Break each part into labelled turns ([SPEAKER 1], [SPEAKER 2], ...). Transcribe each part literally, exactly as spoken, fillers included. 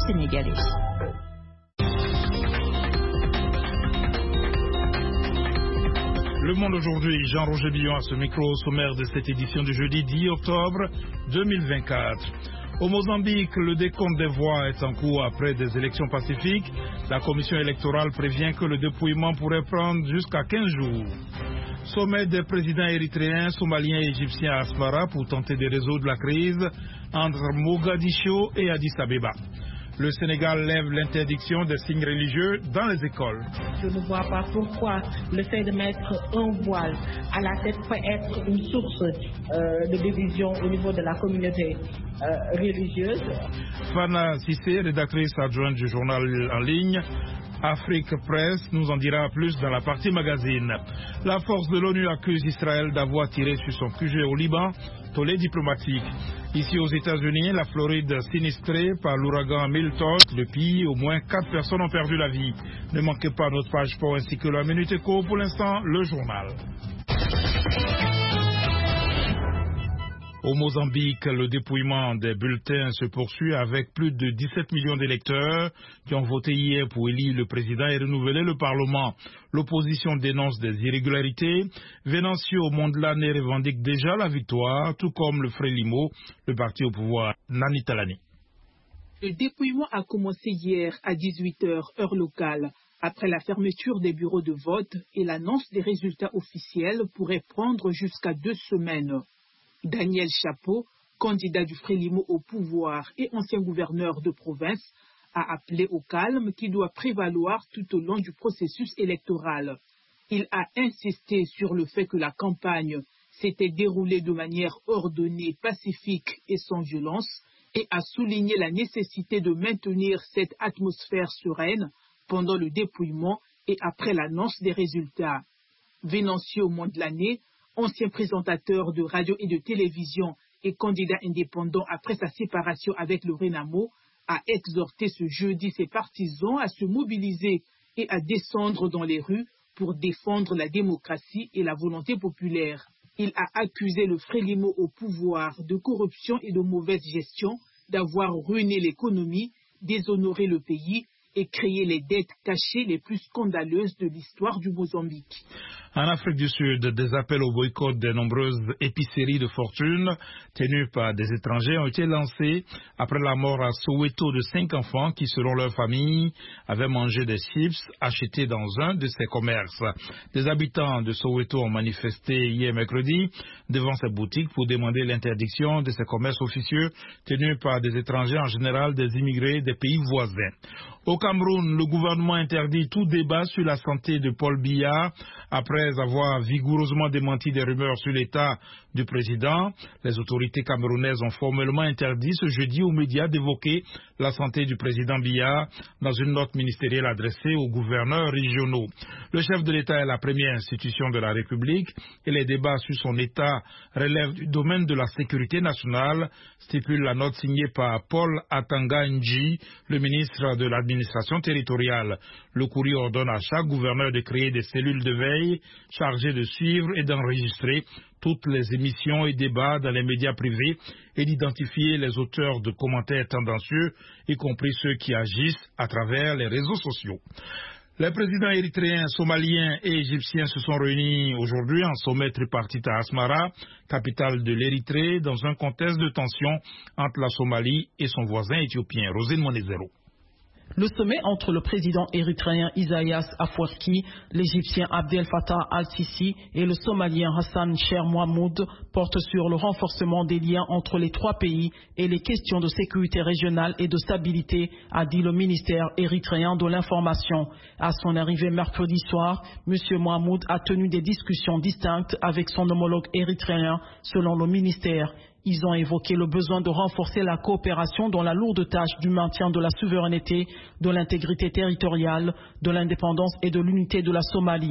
[SPEAKER 1] sénégalais.
[SPEAKER 2] Le Monde aujourd'hui, Jean-Roger Billon à ce micro au sommaire de cette édition du jeudi dix octobre deux mille vingt-quatre. Au Mozambique, le décompte des voix est en cours après des élections pacifiques. La commission électorale prévient que le dépouillement pourrait prendre jusqu'à quinze jours. Sommet des présidents érythréens, somaliens et égyptiens à Asmara pour tenter de résoudre la crise entre Mogadiscio et Addis Abeba. Le Sénégal lève l'interdiction des signes religieux dans les écoles.
[SPEAKER 3] Je ne vois pas pourquoi le fait de mettre un voile à la tête peut être une source euh, de division au niveau de la communauté euh, religieuse.
[SPEAKER 2] Fana Sissé, rédactrice adjointe du journal en ligne Afrique Presse, nous en dira plus dans la partie magazine. La force de l'ONU accuse Israël d'avoir tiré sur son Q G au Liban, tollé diplomatique. Ici aux États-Unis, la Floride sinistrée par l'ouragan Milton. Depuis, au moins quatre personnes ont perdu la vie. Ne manquez pas notre page sport ainsi que la Minute Éco. Pour l'instant, le journal. Au Mozambique, le dépouillement des bulletins se poursuit avec plus de dix-sept millions d'électeurs qui ont voté hier pour élire le président et renouveler le Parlement. L'opposition dénonce des irrégularités. Venancio Mondlane revendique déjà la victoire, tout comme le Frélimo, le parti au pouvoir Nani Talani.
[SPEAKER 4] Le dépouillement a commencé hier à dix-huit heures, heure locale. Après la fermeture des bureaux de vote et l'annonce des résultats officiels pourrait prendre jusqu'à deux semaines. Daniel Chapo, candidat du Frélimo au pouvoir et ancien gouverneur de province, a appelé au calme qui doit prévaloir tout au long du processus électoral. Il a insisté sur le fait que la campagne s'était déroulée de manière ordonnée, pacifique et sans violence et a souligné la nécessité de maintenir cette atmosphère sereine pendant le dépouillement et après l'annonce des résultats. Venancio Mondlane, ancien présentateur de radio et de télévision et candidat indépendant après sa séparation avec le Renamo, a exhorté ce jeudi ses partisans à se mobiliser et à descendre dans les rues pour défendre la démocratie et la volonté populaire. Il a accusé le Frélimo au pouvoir de corruption et de mauvaise gestion, d'avoir ruiné l'économie, déshonoré le pays et créé les dettes cachées les plus scandaleuses de l'histoire du Mozambique.
[SPEAKER 2] En Afrique du Sud, des appels au boycott des nombreuses épiceries de fortune tenues par des étrangers ont été lancés après la mort à Soweto de cinq enfants qui, selon leur famille, avaient mangé des chips achetés dans un de ces commerces. Des habitants de Soweto ont manifesté hier mercredi devant ces boutiques pour demander l'interdiction de ces commerces officieux tenus par des étrangers, en général des immigrés des pays voisins. Au Cameroun, le gouvernement interdit tout débat sur la santé de Paul Biya après avoir vigoureusement démenti des rumeurs sur l'état du président. Les autorités camerounaises ont formellement interdit ce jeudi aux médias d'évoquer la santé du président Biya dans une note ministérielle adressée aux gouverneurs régionaux. Le chef de l'État est la première institution de la République et les débats sur son état relèvent du domaine de la sécurité nationale, stipule la note signée par Paul Atanga Nji, le ministre de l'administration territoriale. Le courrier ordonne à chaque gouverneur de créer des cellules de veille chargées de suivre et d'enregistrer toutes les émissions et débats dans les médias privés et d'identifier les auteurs de commentaires tendancieux, y compris ceux qui agissent à travers les réseaux sociaux. Les présidents érythréens, somaliens et égyptiens se sont réunis aujourd'hui en sommet tripartite à Asmara, capitale de l'Érythrée, dans un contexte de tension entre la Somalie et son voisin éthiopien, Rosine Monezero.
[SPEAKER 5] Le sommet entre le président érythréen Isaias Afwerki, l'Égyptien Abdel Fattah al-Sisi et le Somalien Hassan Sheikh Mohamud porte sur le renforcement des liens entre les trois pays et les questions de sécurité régionale et de stabilité, a dit le ministère érythréen de l'information. À son arrivée mercredi soir, M. Mohamud a tenu des discussions distinctes avec son homologue érythréen, selon le ministère. Ils ont évoqué le besoin de renforcer la coopération dans la lourde tâche du maintien de la souveraineté, de l'intégrité territoriale, de l'indépendance et de l'unité de la Somalie.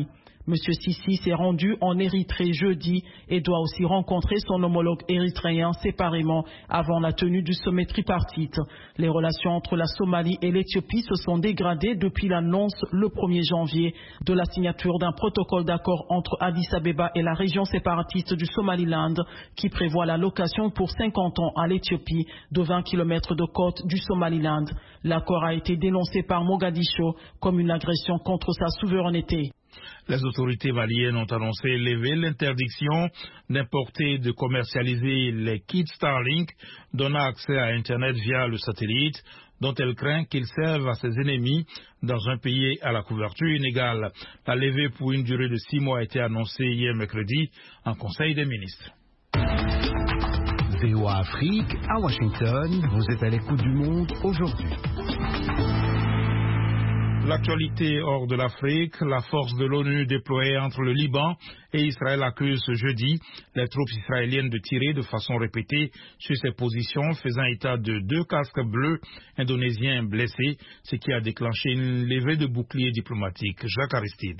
[SPEAKER 5] M. Sisi s'est rendu en Érythrée jeudi et doit aussi rencontrer son homologue érythréen séparément avant la tenue du sommet tripartite. Les relations entre la Somalie et l'Éthiopie se sont dégradées depuis l'annonce le premier janvier de la signature d'un protocole d'accord entre Addis Abeba et la région séparatiste du Somaliland qui prévoit la location pour cinquante ans à l'Éthiopie de vingt kilomètres de côte du Somaliland. L'accord a été dénoncé par Mogadiscio comme une agression contre sa souveraineté.
[SPEAKER 2] Les autorités maliennes ont annoncé lever l'interdiction d'importer et de commercialiser les kits Starlink donnant accès à Internet via le satellite, dont elle craint qu'ils servent à ses ennemis dans un pays à la couverture inégale. La levée pour une durée de six mois a été annoncée hier mercredi en Conseil des ministres.
[SPEAKER 1] V O A Afrique, à Washington, vous êtes à l'écoute du monde aujourd'hui.
[SPEAKER 2] L'actualité hors de l'Afrique, la force de l'ONU déployée entre le Liban et Israël accuse ce jeudi les troupes israéliennes de tirer de façon répétée sur ses positions, faisant état de deux casques bleus indonésiens blessés, ce qui a déclenché une levée de boucliers diplomatiques. Jacques Aristide.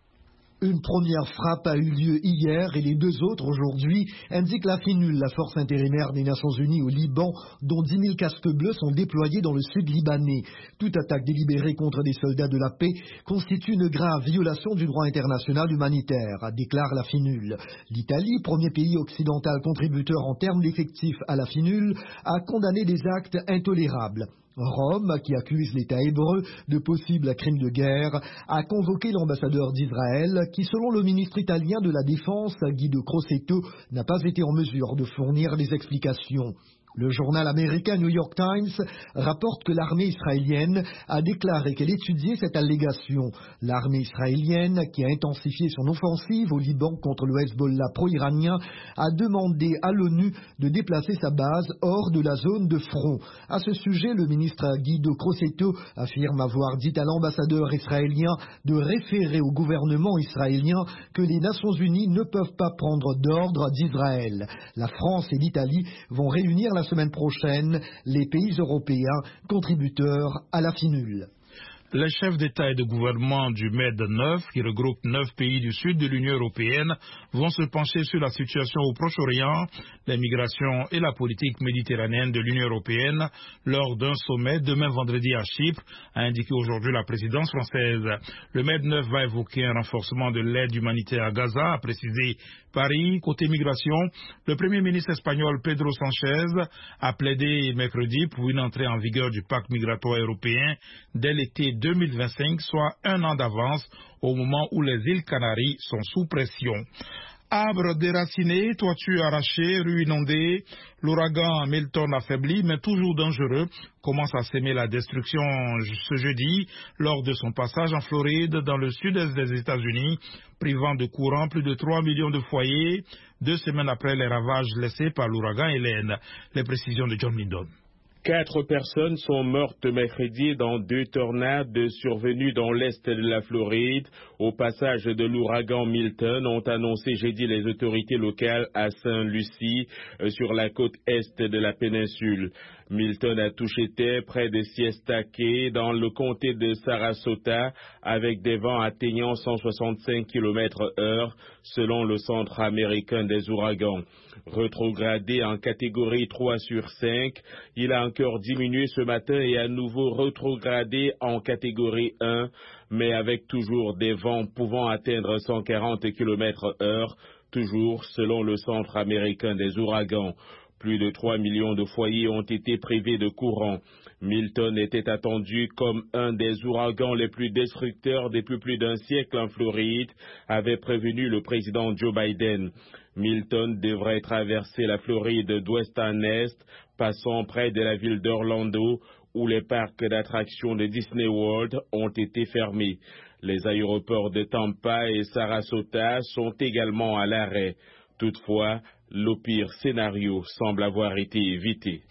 [SPEAKER 6] Une première frappe a eu lieu hier et les deux autres aujourd'hui, indique la FINUL, la force intérimaire des Nations Unies au Liban, dont dix mille casques bleus sont déployés dans le sud libanais. Toute attaque délibérée contre des soldats de la paix constitue une grave violation du droit international humanitaire, déclare la FINUL. L'Italie, premier pays occidental contributeur en termes d'effectifs à la FINUL, a condamné des actes intolérables. Rome, qui accuse l'État hébreu de possibles crimes de guerre, a convoqué l'ambassadeur d'Israël qui, selon le ministre italien de la Défense, Guido Crosetto, n'a pas été en mesure de fournir des explications. Le journal américain New York Times rapporte que l'armée israélienne a déclaré qu'elle étudiait cette allégation. L'armée israélienne, qui a intensifié son offensive au Liban contre le Hezbollah pro-iranien, a demandé à l'ONU de déplacer sa base hors de la zone de front. À ce sujet, le ministre Guido Crosetto affirme avoir dit à l'ambassadeur israélien de référer au gouvernement israélien que les Nations Unies ne peuvent pas prendre d'ordre d'Israël. La France et l'Italie vont réunir la semaine prochaine les pays européens contributeurs à la FINUL.
[SPEAKER 2] Les chefs d'État et de gouvernement du M E D neuf, qui regroupe neuf pays du sud de l'Union européenne, vont se pencher sur la situation au Proche-Orient, les migrations et la politique méditerranéenne de l'Union européenne lors d'un sommet demain vendredi à Chypre, a indiqué aujourd'hui la présidence française. Le M E D neuf va évoquer un renforcement de l'aide humanitaire à Gaza, a précisé Paris. Côté migration, le Premier ministre espagnol Pedro Sánchez a plaidé mercredi pour une entrée en vigueur du pacte migratoire européen dès l'été deux mille vingt-cinq, soit un an d'avance au moment où les îles Canaries sont sous pression. Arbres déracinés, toitures arrachées, rues inondées, l'ouragan Milton affaibli mais toujours dangereux commence à s'aimer la destruction ce jeudi lors de son passage en Floride dans le sud-est des États-Unis, privant de courant plus de trois millions de foyers, deux semaines après les ravages laissés par l'ouragan Hélène. Les précisions de John Lindon.
[SPEAKER 7] Quatre personnes sont mortes mercredi dans deux tornades survenues dans l'est de la Floride. Au passage de l'ouragan Milton, ont annoncé jeudi les autorités locales à Saint-Lucie, sur la côte est de la péninsule. Milton a touché terre près de Siesta Key, dans le comté de Sarasota, avec des vents atteignant cent soixante-cinq kilomètres heure, selon le Centre américain des ouragans. Rétrogradé en catégorie trois sur cinq, il a encore diminué ce matin et à nouveau rétrogradé en catégorie un, mais avec toujours des vents pouvant atteindre cent quarante kilomètres heure, toujours selon le Centre américain des ouragans. Plus de trois millions de foyers ont été privés de courant. Milton était attendu comme un des ouragans les plus destructeurs depuis plus d'un siècle en Floride, avait prévenu le président Joe Biden. Milton devrait traverser la Floride d'ouest en est, passant près de la ville d'Orlando, où les parcs d'attractions de Disney World ont été fermés. Les aéroports de Tampa et Sarasota sont également à l'arrêt. Toutefois, le pire scénario semble avoir été évité.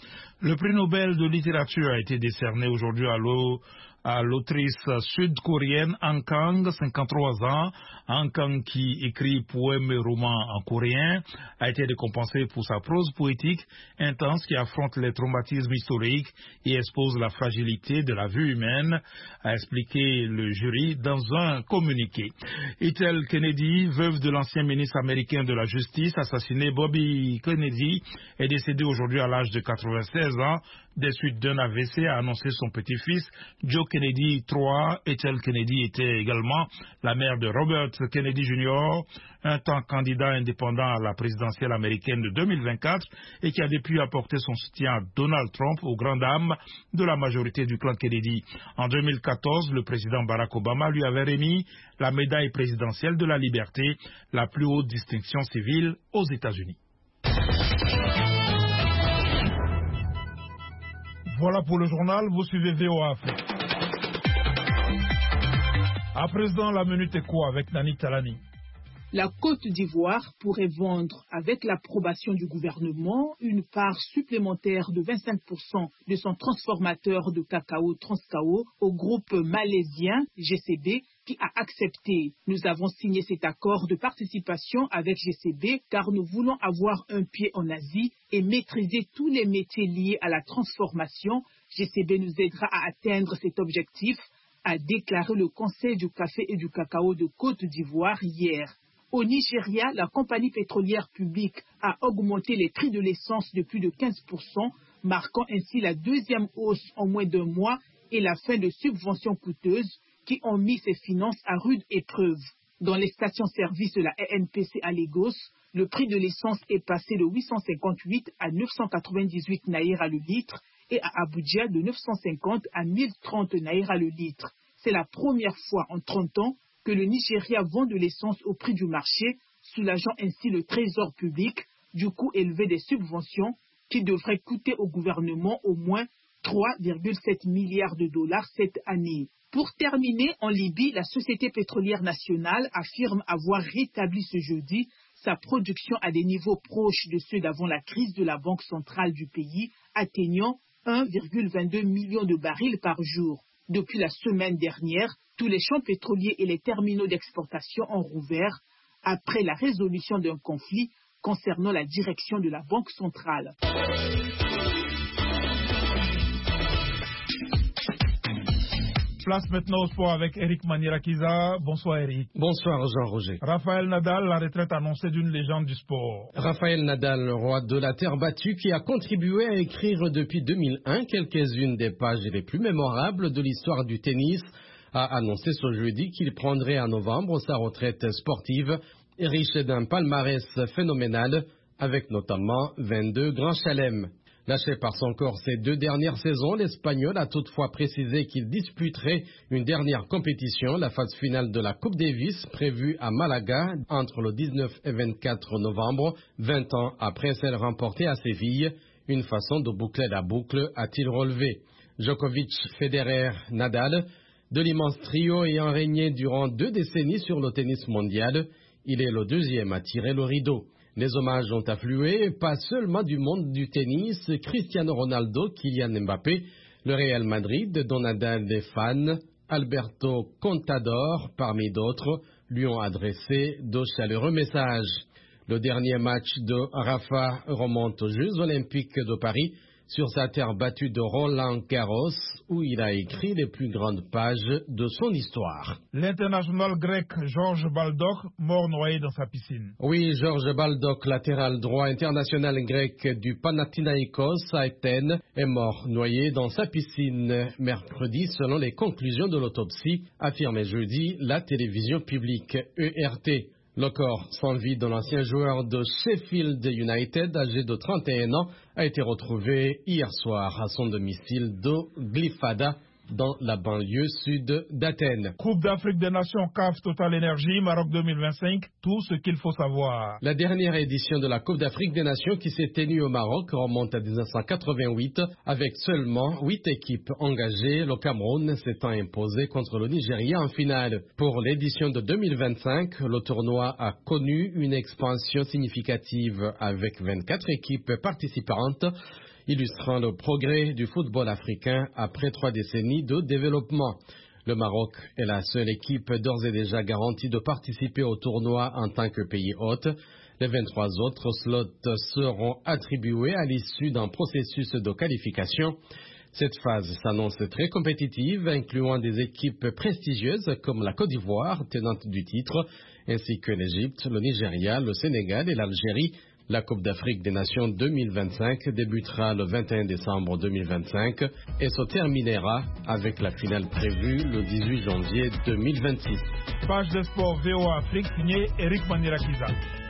[SPEAKER 2] Le prix Nobel de littérature a été décerné aujourd'hui à l'eau. à l'autrice sud-coréenne Han Kang, cinquante-trois ans. Han Kang, qui écrit poèmes et romans en coréen, a été récompensée pour sa prose poétique intense qui affronte les traumatismes historiques et expose la fragilité de la vie humaine, a expliqué le jury dans un communiqué. Ethel Kennedy, veuve de l'ancien ministre américain de la Justice, assassiné Bobby Kennedy, est décédée aujourd'hui à l'âge de quatre-vingt-seize ans des suites d'un A V C, a annoncé son petit-fils Joe Kennedy trois. Ethel Kennedy était également la mère de Robert Kennedy junior, un temps candidat indépendant à la présidentielle américaine de deux mille vingt-quatre et qui a depuis apporté son soutien à Donald Trump aux grandes dames de la majorité du clan Kennedy. En deux mille quatorze, le président Barack Obama lui avait remis la médaille présidentielle de la liberté, la plus haute distinction civile aux États-Unis. Voilà pour le journal, vous suivez V O A Afrique. À présent, la Minute Éco avec Nani Talani.
[SPEAKER 4] La Côte d'Ivoire pourrait vendre, avec l'approbation du gouvernement, une part supplémentaire de vingt-cinq pour cent de son transformateur de cacao Transcao au groupe malaisien G C B qui a accepté. Nous avons signé cet accord de participation avec G C B car nous voulons avoir un pied en Asie et maîtriser tous les métiers liés à la transformation. G C B nous aidera à atteindre cet objectif, a déclaré le Conseil du café et du cacao de Côte d'Ivoire hier. Au Nigeria, la compagnie pétrolière publique a augmenté les prix de l'essence de plus de quinze pour cent, marquant ainsi la deuxième hausse en moins d'un mois et la fin de subventions coûteuses qui ont mis ses finances à rude épreuve. Dans les stations-service de la E N P C à Lagos, le prix de l'essence est passé de huit cent cinquante-huit à neuf cent quatre-vingt-dix-huit naira le litre et à Abuja de neuf cent cinquante à mille trente naira le litre. C'est la première fois en trente ans que le Nigeria vend de l'essence au prix du marché, soulageant ainsi le trésor public du coût élevé des subventions qui devraient coûter au gouvernement au moins trois virgule sept milliards de dollars cette année. Pour terminer, en Libye, la Société pétrolière nationale affirme avoir rétabli ce jeudi sa production à des niveaux proches de ceux d'avant la crise de la Banque centrale du pays, atteignant un virgule vingt-deux million de barils par jour. Depuis la semaine dernière, tous les champs pétroliers et les terminaux d'exportation ont rouvert après la résolution d'un conflit concernant la direction de la Banque centrale.
[SPEAKER 2] Place maintenant au sport avec Eric Manirakiza. Bonsoir Eric.
[SPEAKER 8] Bonsoir Jean-Roger.
[SPEAKER 2] Raphaël Nadal, la retraite annoncée d'une légende du sport.
[SPEAKER 8] Raphaël Nadal, le roi de la terre battue, qui a contribué à écrire depuis deux mille un quelques-unes des pages les plus mémorables de l'histoire du tennis, a annoncé ce jeudi qu'il prendrait en novembre sa retraite sportive, riche d'un palmarès phénoménal, avec notamment vingt-deux grands chelems. Lâché par son corps ces deux dernières saisons, l'Espagnol a toutefois précisé qu'il disputerait une dernière compétition, la phase finale de la Coupe Davis, prévue à Malaga entre le dix-neuf et vingt-quatre novembre, vingt ans après celle remportée à Séville. Une façon de boucler la boucle, a-t-il relevé. Djokovic, Federer, Nadal, de l'immense trio ayant régné durant deux décennies sur le tennis mondial, il est le deuxième à tirer le rideau. Les hommages ont afflué, pas seulement du monde du tennis, Cristiano Ronaldo, Kylian Mbappé, le Real Madrid, dont Nadal est fan, Alberto Contador, parmi d'autres, lui ont adressé de chaleureux messages. Le dernier match de Rafa remonte aux Jeux Olympiques de Paris, sur sa terre battue de Roland Garros, où il a écrit les plus grandes pages de son histoire.
[SPEAKER 2] L'international grec Georges Baldock, mort noyé dans sa piscine.
[SPEAKER 8] Oui, Georges Baldock, latéral droit international grec du Panathinaïkos à Athènes, est mort noyé dans sa piscine mercredi, selon les conclusions de l'autopsie, affirmait jeudi la télévision publique E R T. Le corps sans vie de l'ancien joueur de Sheffield United, âgé de trente et un ans, a été retrouvé hier soir à son domicile de Glyfada, dans la banlieue sud d'Athènes.
[SPEAKER 2] Coupe d'Afrique des Nations C A F Total Energy, Maroc deux mille vingt-cinq, tout ce qu'il faut savoir.
[SPEAKER 8] La dernière édition de la Coupe d'Afrique des Nations qui s'est tenue au Maroc remonte à dix-neuf cent quatre-vingt-huit, avec seulement huit équipes engagées, le Cameroun s'étant imposé contre le Nigeria en finale. Pour l'édition de deux mille vingt-cinq, le tournoi a connu une expansion significative avec vingt-quatre équipes participantes. illustrant le progrès du football africain après trois décennies de développement. Le Maroc est la seule équipe d'ores et déjà garantie de participer au tournoi en tant que pays hôte. Les vingt-trois autres slots seront attribués à l'issue d'un processus de qualification. Cette phase s'annonce très compétitive, incluant des équipes prestigieuses comme la Côte d'Ivoire, tenante du titre, ainsi que l'Égypte, le Nigeria, le Sénégal et l'Algérie. La Coupe d'Afrique des Nations deux mille vingt-cinq débutera le vingt et un décembre deux mille vingt-cinq et se terminera avec la finale prévue le dix-huit janvier deux mille vingt-six.
[SPEAKER 2] Page de sport V O A Afrique signée Eric Manirakiza.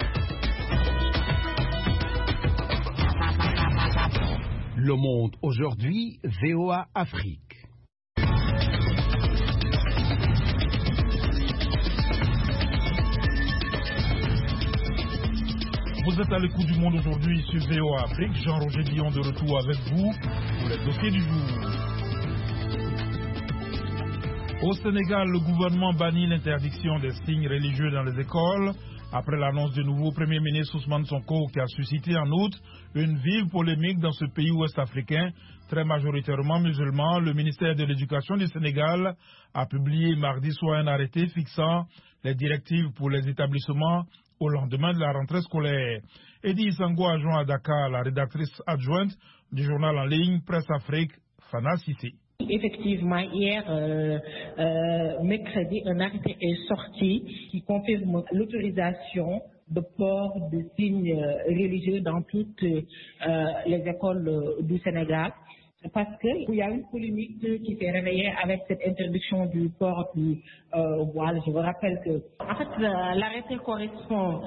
[SPEAKER 1] Le Monde aujourd'hui, V O A Afrique.
[SPEAKER 2] Vous êtes à l'écoute du Monde aujourd'hui sur V O A Afrique. Jean-Roger Guillon de retour avec vous pour les dossiers du jour. Au Sénégal, le gouvernement bannit l'interdiction des signes religieux dans les écoles après l'annonce du nouveau Premier ministre Ousmane Sonko qui a suscité en outre une vive polémique dans ce pays ouest-africain, très majoritairement musulman. Le ministère de l'Éducation du Sénégal a publié mardi soir un arrêté fixant les directives pour les établissements au lendemain de la rentrée scolaire. Eddie Sango a joint à Dakar la rédactrice adjointe du journal en ligne Presse Afrique, Fana Sissé.
[SPEAKER 3] Effectivement, hier, euh, euh, mercredi, un arrêté est sorti qui confirme l'autorisation de port de signes religieux dans toutes euh, les écoles euh, du Sénégal. Parce qu'il y a une polémique qui s'est réveillée avec cette interdiction du port du euh, voile. Je vous rappelle que, en fait, l'arrêté correspond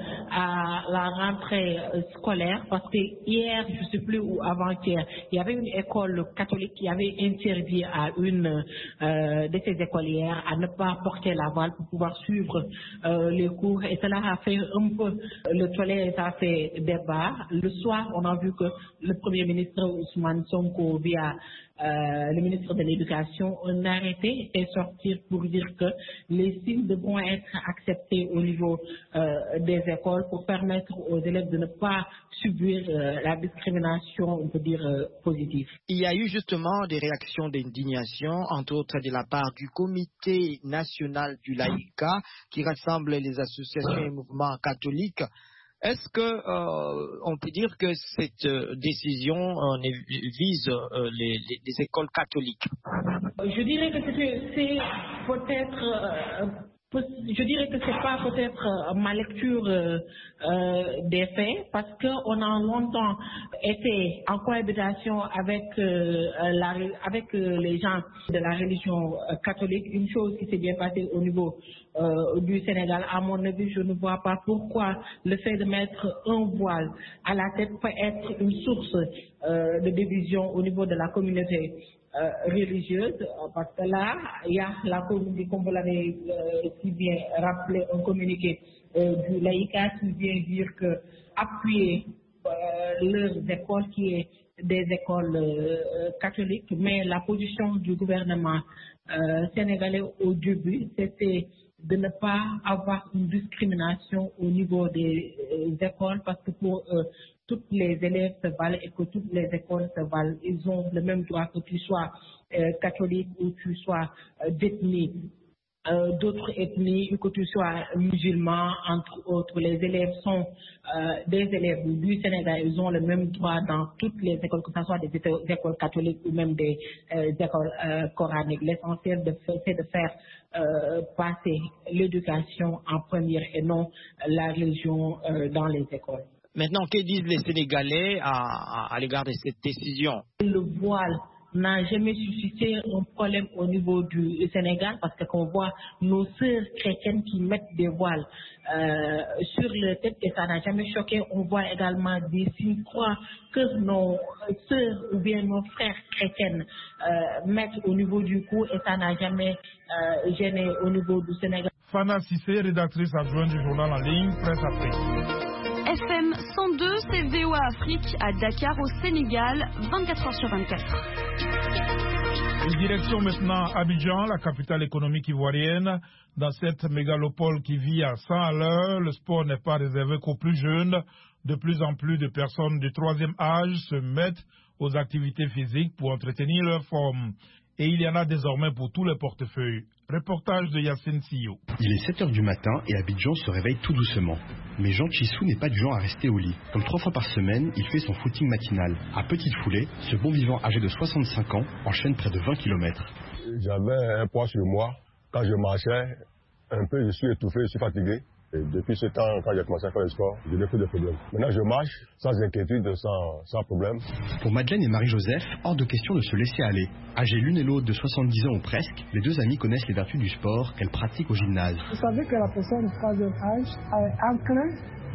[SPEAKER 3] à la rentrée scolaire parce que hier, je ne sais plus où, avant-hier, il y avait une école catholique qui avait interdit à une euh, de ses écolières à ne pas porter la voile pour pouvoir suivre euh, les cours. Et cela a fait un peu le tollé, ça a fait débat. Le soir, on a vu que le Premier ministre Ousmane Sonko, via Euh, le ministre de l'Éducation, un arrêté est sorti pour dire que les signes devront être acceptés au niveau euh, des écoles pour permettre aux élèves de ne pas subir euh, la discrimination, on peut dire, euh, positive.
[SPEAKER 9] Il y a eu justement des réactions d'indignation, entre autres de la part du Comité national du laïcat qui rassemble les associations et mouvements catholiques. Est-ce que euh, on peut dire que cette euh, décision euh, vise euh, les, les, les écoles catholiques?
[SPEAKER 3] Je dirais que c'est peut-être, euh, je dirais que c'est pas peut-être ma lecture euh, euh, des faits, parce qu'on a longtemps été en cohabitation avec euh, la, avec euh, les gens de la religion catholique. Une chose qui s'est bien passée au niveau Euh, du Sénégal, à mon avis, je ne vois pas pourquoi le fait de mettre un voile à la tête peut être une source euh, de division au niveau de la communauté euh, religieuse, parce que là, il y a la communauté, comme vous l'avez euh, si bien rappelé, un communiqué euh, du laïcat qui vient dire que appuyer euh, leurs écoles qui est des écoles euh, catholiques, mais la position du gouvernement euh, sénégalais au début, c'était de ne pas avoir une discrimination au niveau des euh, écoles, parce que pour eux, tous les élèves se valent et que toutes les écoles se valent. Ils ont le même droit que tu sois euh, catholique ou tu sois euh, d'ethnie, euh, d'autres ethnies, ou que tu sois musulman, entre autres. Les élèves sont euh, des élèves du Sénégal, ils ont le même droit dans toutes les écoles, que ce soit des écoles catholiques ou même des euh, écoles euh, coraniques. L'essentiel c'est de faire Euh, passer l'éducation en première et non la religion euh, dans les écoles.
[SPEAKER 9] Maintenant, que disent les Sénégalais à, à, à l'égard de cette décision?
[SPEAKER 3] Le voile n'a jamais suscité un problème au niveau du Sénégal, parce que qu'on voit nos sœurs chrétiennes qui mettent des voiles euh, sur leur tête et ça n'a jamais choqué. On voit également des signes croix que nos sœurs ou bien nos frères chrétiennes euh, mettent au niveau du cou et ça n'a jamais euh, gêné au niveau du Sénégal.
[SPEAKER 2] Fana Sissé, rédactrice adjointe du journal en ligne Presse Afrique.
[SPEAKER 10] F M cent deux, c'est V O A Afrique à Dakar au Sénégal, vingt-quatre heures sur vingt-quatre.
[SPEAKER 2] Une direction maintenant Abidjan, la capitale économique ivoirienne. Dans cette mégalopole qui vit à cent à l'heure, le sport n'est pas réservé qu'aux plus jeunes. De plus en plus de personnes du troisième âge se mettent aux activités physiques pour entretenir leur forme. Et il y en a désormais pour tous les portefeuilles. Reportage de Yacine Sio.
[SPEAKER 11] Il est sept heures du matin et Abidjan se réveille tout doucement. Mais Jean Chissou n'est pas du genre à rester au lit. Comme trois fois par semaine, il fait son footing matinal. À petite foulée, ce bon vivant âgé de soixante-cinq ans enchaîne près de vingt kilomètres.
[SPEAKER 12] J'avais un poids sur moi. Quand je marchais, un peu, je suis étouffé, je suis fatigué. Et depuis ce temps, quand j'ai commencé à faire le sport, je n'ai plus de problème. Maintenant, je marche sans inquiétude, sans, sans problème.
[SPEAKER 11] Pour Madeleine et Marie-Joseph, hors de question de se laisser aller. Âgées l'une et l'autre de soixante-dix ans ou presque, les deux amies connaissent les vertus du sport qu'elles pratiquent au gymnase.
[SPEAKER 13] Vous savez que la personne de troisième âge est enclin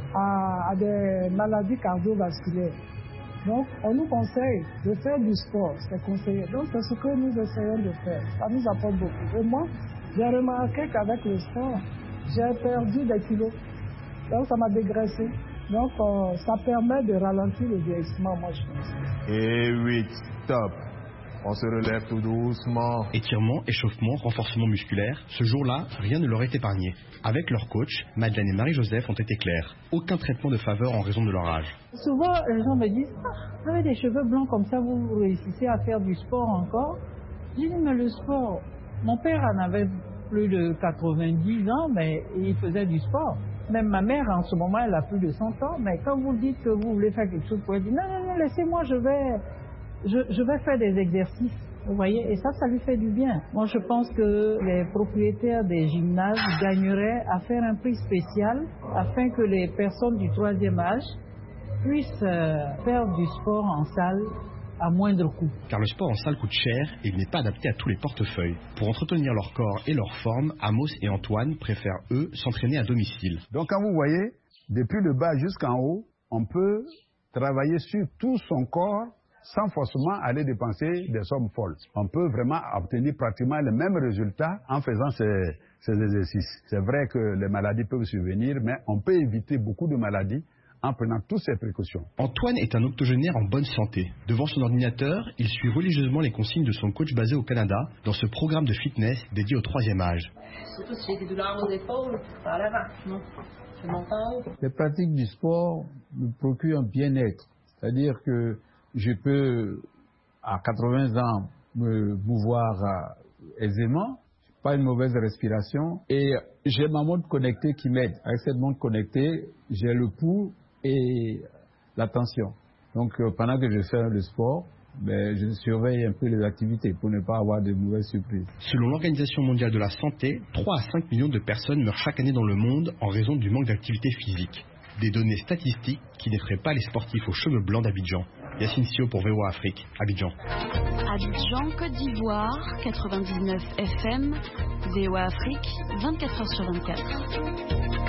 [SPEAKER 13] à, à des maladies cardiovasculaires. Donc, on nous conseille de faire du sport, c'est conseillé. Donc, c'est ce que nous essayons de faire. Ça nous apporte beaucoup. Et moi, j'ai remarqué qu'avec le sport, j'ai perdu des kilos. Donc, ça m'a dégraissé. Donc, euh, ça permet de ralentir le vieillissement, moi, je pense.
[SPEAKER 14] Et oui, stop. On se relève tout doucement.
[SPEAKER 11] Étirement, échauffement, renforcement musculaire, ce jour-là, rien ne leur est épargné. Avec leur coach, Madeleine et Marie-Joseph ont été clairs. Aucun traitement de faveur en raison de leur âge.
[SPEAKER 15] Souvent, les gens me disent ah, vous avez des cheveux blancs comme ça, vous réussissez à faire du sport encore. J'ai dit, mais le sport, mon père en avait plus de quatre-vingt-dix ans, mais il faisait du sport. Même ma mère, en ce moment, elle a plus de cent ans, mais quand vous dites que vous voulez faire quelque chose, vous pouvez dire, non, non, non, laissez-moi, je vais, je, je vais faire des exercices, vous voyez, et ça, ça lui fait du bien. Moi, je pense que les propriétaires des gymnases gagneraient à faire un prix spécial afin que les personnes du troisième âge puissent faire du sport en salle à moindre coût.
[SPEAKER 11] Car le sport en salle coûte cher et il n'est pas adapté à tous les portefeuilles. Pour entretenir leur corps et leur forme, Amos et Antoine préfèrent, eux, s'entraîner à domicile.
[SPEAKER 16] Donc quand vous voyez, depuis le bas jusqu'en haut, on peut travailler sur tout son corps sans forcément aller dépenser des sommes folles. On peut vraiment obtenir pratiquement les mêmes résultats en faisant ces, ces exercices. C'est vrai que les maladies peuvent survenir, mais on peut éviter beaucoup de maladies en prenant toutes ces précautions.
[SPEAKER 11] Antoine est un octogénaire en bonne santé. Devant son ordinateur, il suit religieusement les consignes de son coach basé au Canada dans ce programme de fitness dédié au troisième âge.
[SPEAKER 17] Surtout si j'ai des douleurs aux épaules, par là non. Je monte en haut.
[SPEAKER 18] Les pratiques du sport me procurent un bien-être. C'est-à-dire que je peux, à quatre-vingts ans, me mouvoir aisément. Pas une mauvaise respiration. Et j'ai ma montre connectée qui m'aide. Avec cette montre connectée, j'ai le pouls et la tension. Donc euh, pendant que je fais le sport, ben, je surveille un peu les activités pour ne pas avoir de mauvaises surprises.
[SPEAKER 11] Selon l'Organisation mondiale de la santé, trois à cinq millions de personnes meurent chaque année dans le monde en raison du manque d'activité physique. Des données statistiques qui n'effraient pas les sportifs aux cheveux blancs d'Abidjan. Yacine Sio pour V O A Afrique, Abidjan.
[SPEAKER 10] Abidjan, Côte d'Ivoire, quatre-vingt-dix-neuf F M, V O A Afrique, vingt-quatre heures sur vingt-quatre.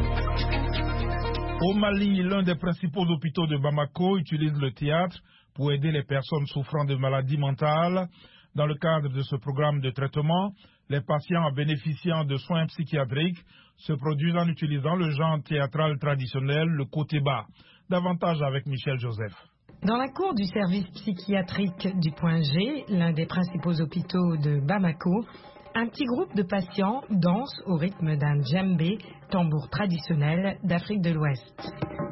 [SPEAKER 2] Au Mali, l'un des principaux hôpitaux de Bamako utilise le théâtre pour aider les personnes souffrant de maladies mentales. Dans le cadre de ce programme de traitement, les patients bénéficiant de soins psychiatriques se produisent en utilisant le genre théâtral traditionnel, le kotéba. Davantage avec Michel Joseph.
[SPEAKER 19] Dans la cour du service psychiatrique du Point G, l'un des principaux hôpitaux de Bamako, un petit groupe de patients danse au rythme d'un djembé, tambour traditionnel d'Afrique de l'Ouest.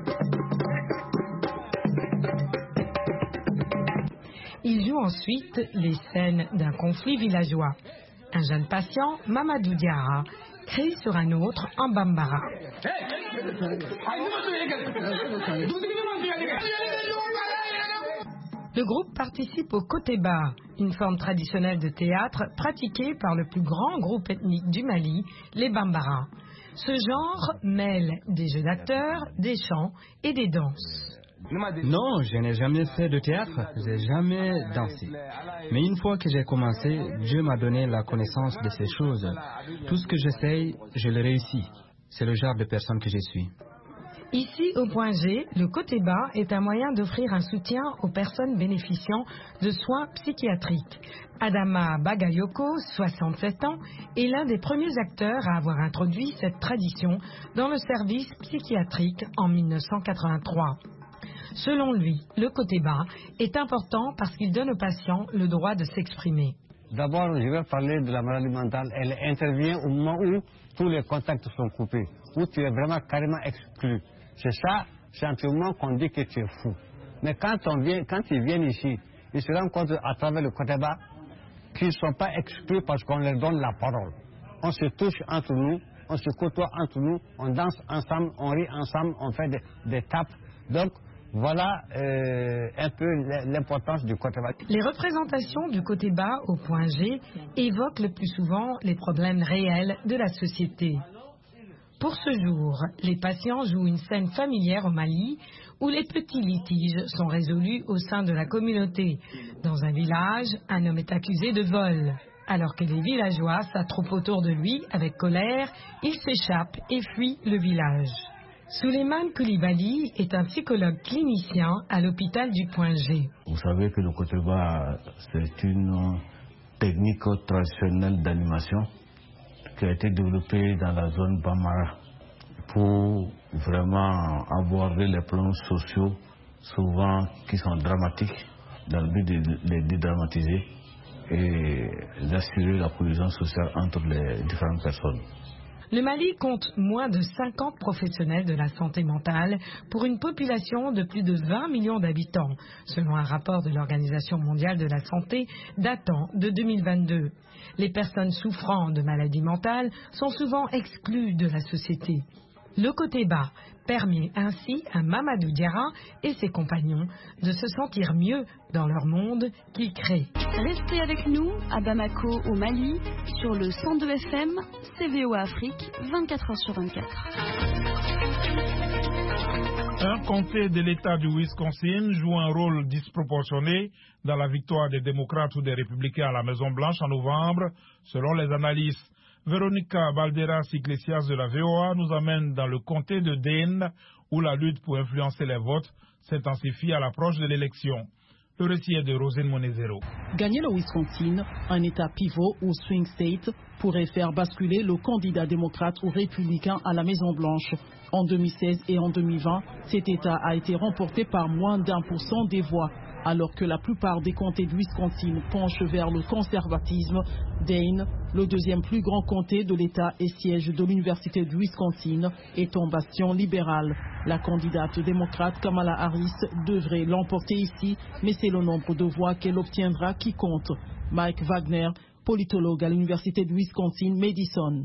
[SPEAKER 19] Ils jouent ensuite les scènes d'un conflit villageois. Un jeune patient, Mamadou Diarra, crie sur un autre en bambara. Le groupe participe au kotéba, une forme traditionnelle de théâtre pratiquée par le plus grand groupe ethnique du Mali, les Bambara. Ce genre mêle des jeux d'acteurs, des chants et des danses.
[SPEAKER 20] Non, je n'ai jamais fait de théâtre, je n'ai jamais dansé. Mais une fois que j'ai commencé, Dieu m'a donné la connaissance de ces choses. Tout ce que j'essaye, je le réussis. C'est le genre de personne que je suis.
[SPEAKER 19] Ici, au Point G, le kotéba est un moyen d'offrir un soutien aux personnes bénéficiant de soins psychiatriques. Adama Bagayoko, soixante-sept ans, est l'un des premiers acteurs à avoir introduit cette tradition dans le service psychiatrique en mille neuf cent quatre-vingt-trois. Selon lui, le kotéba est important parce qu'il donne aux patients le droit de s'exprimer.
[SPEAKER 21] D'abord, je vais parler de la maladie mentale. Elle intervient au moment où tous les contacts sont coupés, où tu es vraiment carrément exclu. C'est ça, c'est un moment qu'on dit que tu es fou. Mais quand, on vient, quand ils viennent ici, ils se rendent compte à travers le Koteba qu'ils ne sont pas exclus parce qu'on leur donne la parole. On se touche entre nous, on se côtoie entre nous, on danse ensemble, on rit ensemble, on fait des, des tapes. Donc, voilà euh, un peu l'importance du Koteba.
[SPEAKER 19] Les représentations du côté bas au point G évoquent le plus souvent les problèmes réels de la société. Pour ce jour, les patients jouent une scène familière au Mali où les petits litiges sont résolus au sein de la communauté. Dans un village, un homme est accusé de vol. Alors que les villageois s'attroupent autour de lui avec colère, il s'échappe et fuit le village. Souleymane Koulibaly est un psychologue clinicien à l'hôpital du Point G.
[SPEAKER 5] Vous savez que le Koteba, c'est une technique traditionnelle d'animation qui a été développée dans la zone Bamara pour vraiment aborder les problèmes sociaux, souvent qui sont dramatiques, dans le but de les dédramatiser et d'assurer la cohésion sociale entre les différentes personnes.
[SPEAKER 19] Le Mali compte moins de cinquante professionnels de la santé mentale pour une population de plus de vingt millions d'habitants, selon un rapport de l'Organisation mondiale de la santé datant de deux mille vingt-deux. Les personnes souffrant de maladies mentales sont souvent exclues de la société. Le côté bas permet ainsi à Mamadou Diarra et ses compagnons de se sentir mieux dans leur monde qu'ils créent.
[SPEAKER 10] Restez avec nous à Bamako au Mali sur le cent deux F M, C V O Afrique, vingt-quatre heures sur vingt-quatre.
[SPEAKER 2] Un comté de l'État du Wisconsin joue un rôle disproportionné dans la victoire des démocrates ou des républicains à la Maison-Blanche en novembre, selon les analystes. Véronica Balderas-Iglesias de la V O A nous amène dans le comté de Dane, où la lutte pour influencer les votes s'intensifie à l'approche de l'élection. Le récit est de Rosine Monezero.
[SPEAKER 22] Gagner le Wisconsin, un État pivot ou swing state, pourrait faire basculer le candidat démocrate ou républicain à la Maison-Blanche. En deux mille seize et en deux mille vingt, cet État a été remporté par moins d'un pour cent des voix. Alors que la plupart des comtés du Wisconsin penchent vers le conservatisme, Dane, le deuxième plus grand comté de l'État et siège de l'Université du Wisconsin, est en bastion libéral. La candidate démocrate Kamala Harris devrait l'emporter ici, mais c'est le nombre de voix qu'elle obtiendra qui compte. Mike Wagner, politologue à l'Université du Wisconsin-Madison.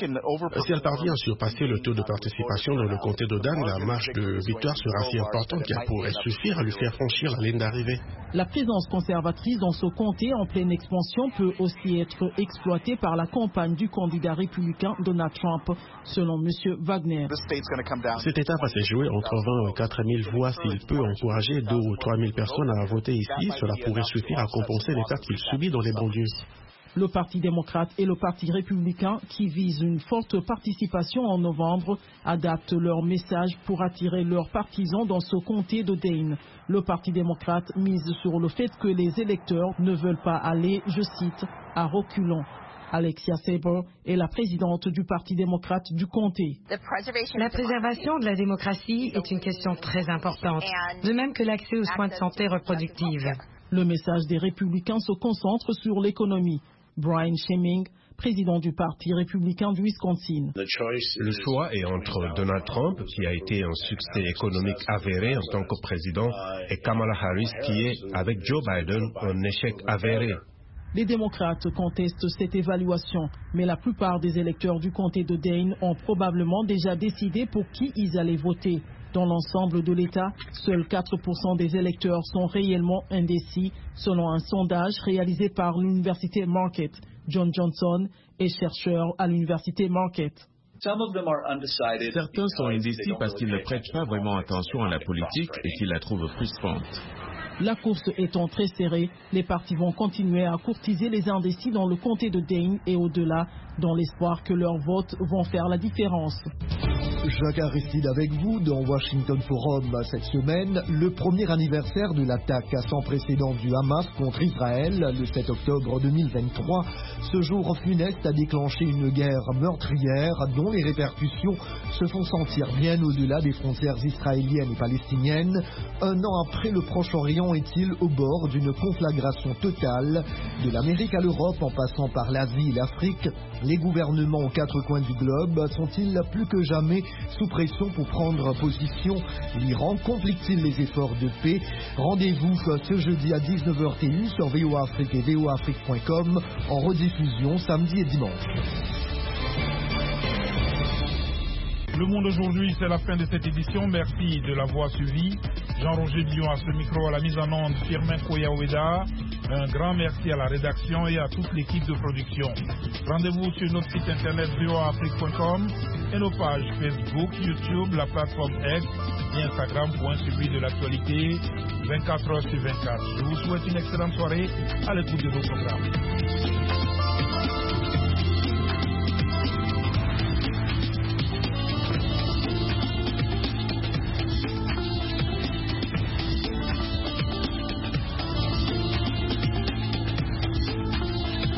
[SPEAKER 23] Si elle parvient à surpasser le taux de participation dans le comté de Dane, la marge de victoire sera si importante qu'elle pourrait suffire à lui faire franchir la ligne d'arrivée.
[SPEAKER 22] La présence conservatrice dans ce comté en pleine expansion peut aussi être exploitée par la campagne du candidat républicain Donald Trump, selon M. Wagner.
[SPEAKER 23] Cet État va se jouer entre vingt et quatre mille voix. S'il peut encourager deux ou trois mille personnes à voter ici, cela pourrait suffire à compenser les pertes qu'il subit dans les banlieues.
[SPEAKER 22] Le Parti démocrate et le Parti républicain, qui visent une forte participation en novembre, adaptent leur message pour attirer leurs partisans dans ce comté de Dane. Le Parti démocrate mise sur le fait que les électeurs ne veulent pas aller, je cite, à reculons. Alexia Saber est la présidente du Parti démocrate du comté.
[SPEAKER 19] La préservation de la démocratie est une question très importante, de même que l'accès aux soins de santé reproductive.
[SPEAKER 22] Le message des républicains se concentre sur l'économie. Brian Schimming, président du Parti républicain du Wisconsin.
[SPEAKER 24] Le choix est entre Donald Trump, qui a été un succès économique avéré en tant que président, et Kamala Harris, qui est, avec Joe Biden, un échec avéré.
[SPEAKER 22] Les démocrates contestent cette évaluation, mais la plupart des électeurs du comté de Dane ont probablement déjà décidé pour qui ils allaient voter. Dans l'ensemble de l'État, seuls quatre pour cent des électeurs sont réellement indécis, selon un sondage réalisé par l'Université Marquette. John Johnson est chercheur à l'Université Marquette.
[SPEAKER 25] Certains sont indécis parce qu'ils ne prêtent pas vraiment attention à la politique et qu'ils la trouvent frustrante.
[SPEAKER 22] La course étant très serrée, les partis vont continuer à courtiser les indécis dans le comté de Dane et au-delà, dans l'espoir que leurs votes vont faire la différence.
[SPEAKER 6] Jacques Aristide avec vous dans Washington Forum cette semaine. Le premier anniversaire de l'attaque sans précédent du Hamas contre Israël, le sept octobre deux mille vingt-trois. Ce jour funeste a déclenché une guerre meurtrière dont les répercussions se font sentir bien au-delà des frontières israéliennes et palestiniennes. Un an après, le Proche-Orient est-il au bord d'une conflagration totale? De l'Amérique à l'Europe en passant par l'Asie et l'Afrique, les gouvernements aux quatre coins du globe sont-ils plus que jamais sous pression pour prendre position. L'Iran complique-t-il les efforts de paix? Rendez-vous ce jeudi à dix-neuf heures T U sur V O A Afrique et V O A Afrique point com en rediffusion samedi et dimanche.
[SPEAKER 2] Le Monde aujourd'hui, c'est la fin de cette édition. Merci de l'avoir suivi. Jean-Roger Dion à ce micro, à la mise en onde, Firmin Koya-Oueda. Un grand merci à la rédaction et à toute l'équipe de production. Rendez-vous sur notre site internet V O A Afrique point com et nos pages Facebook, YouTube, la plateforme X et Instagram pour un suivi de l'actualité vingt-quatre heures sur vingt-quatre. Je vous souhaite une excellente soirée à l'écoute de nos programmes.